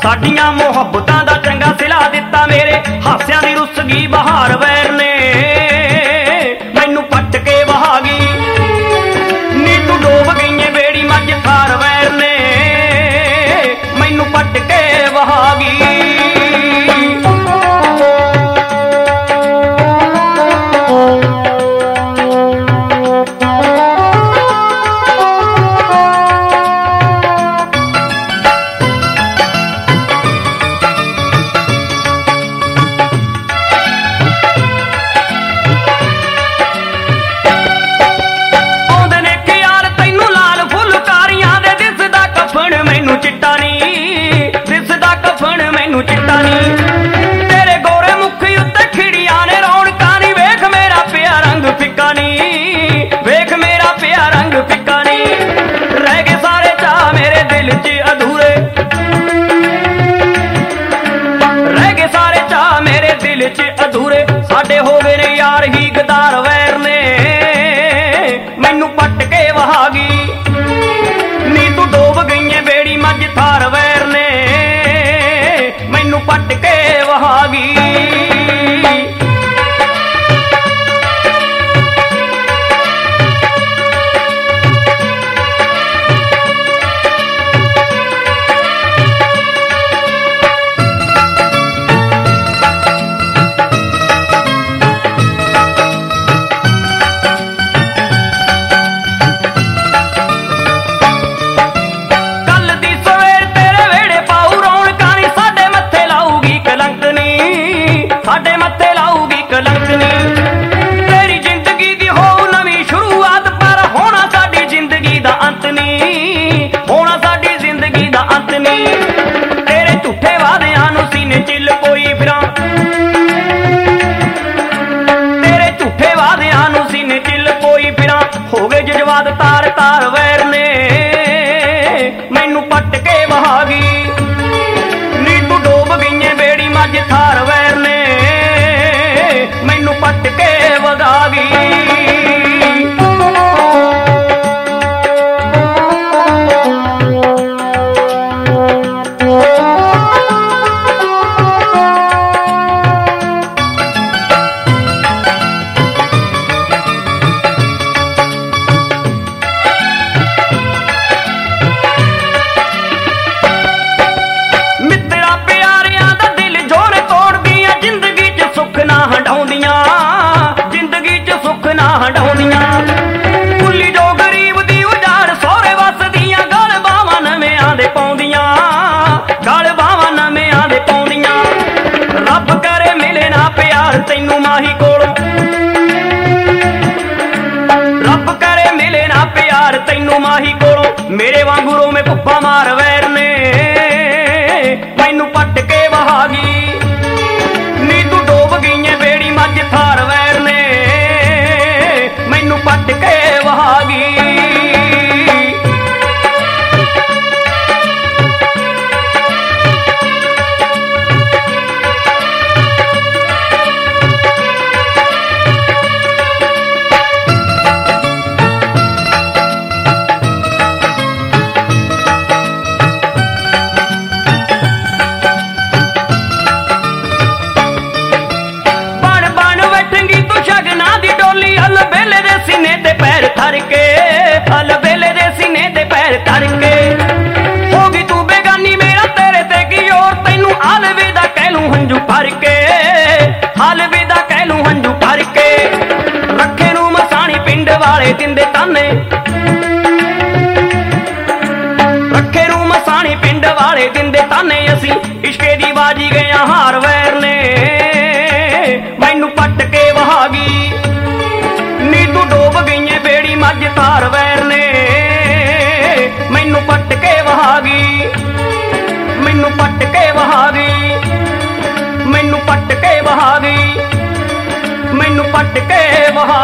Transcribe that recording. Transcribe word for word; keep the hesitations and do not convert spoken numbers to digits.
साडियां मुहब्बतां दा चंगा सिला दिता मेरे हास्यां दी रुस गई बहार वैर ने मैनू पट के वहा गई नी तू डोब गई है बेड़ी मझ थार वैर ने मैनू पट के वहा गई। तेरे गोरे मुखी उत्ते खिड़ियां ने रौनकां नी वेख मेरा पिया रंग फिक्का नी वेख मेरा पिया रंग फिक्का नी रह गए सारे चाह मेरे दिल च अधूरे रह गए सारे चाह मेरे दिल च अधूरे साडे हो गए ने यार ही गदार वैर ने मैनू पट के वहा गई नी तू डोब गई है बेड़ी मझ थार वैर ने मैनू पट के वहा गई। साडे मत्थे लाऊगी कलंकनी तेरी जिंदगी दी हो नवीं शुरुआत पर होना साडी जिंदगी दा अंत नहीं होना साडी जिंदगी दा अंत नहीं तेरे झूठे वादियां नूं सीने च लकोई फिरां तेरे झूठे वादियां नूं सीने च लकोई फिरां हो गए जज्बात तार तार वैर ने मैनू पट के वहा गई नी तू डोब गई है बेड़ी मझ थार वैर ने मैनू पट के वगा गई। मित्रा प्यारियां दा दिल जोर तोड़ दियां जिंदगी च सुख ना हंडाउंदियां जिंदगी च सुख ना हंडाउंदियां कुल्ली जो गरीब दी उजाड़ सोहरे वसदियां गल बावां नवेआं दे पाउंदियां गल बावां नवेआं दे पाउंदियां रब करे मिले ना प्यार तैनू माही कोलों रब करे मिले ना प्यार तैनू माही कोलों मेरे वांगुरों में भुप्पा मार वैर ने मैनू पट के वहा गई नी तू डोब गई है बेड़ी मझ थार वैर ने मैनू पट के वहा गई। सीने ते पैर धर के हल बेले दे सीने ते पैर धर के होगी तू बेगानी मेरा तेरे ते की और तैनू अलविदा कह लूं हंजू भर के अलविदा कह लूं हंजू भर के रखे नू मसाणी पिंड वाले दिंदे ताने रखे नू मसाणी पिंड वाले दिंदे ताने असी इश्के दी बाजी गए हार वैर ने मैनू पट के वहा गई नी तू डोब गई है बेड़ी मझ थार वैर ने मैनू पट के वहा गई मैनू पट के वहा गई मैनू पट के वहा गई मैनू पट के वहा